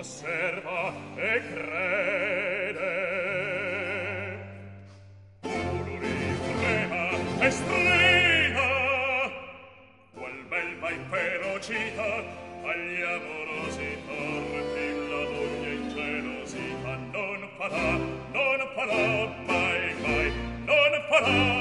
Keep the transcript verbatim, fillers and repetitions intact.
osserva e crede. Ululi trema e strida, qual belva inferocita, agli amorosi torti la moglie ingelosita non farà, non farà mai mai, non farà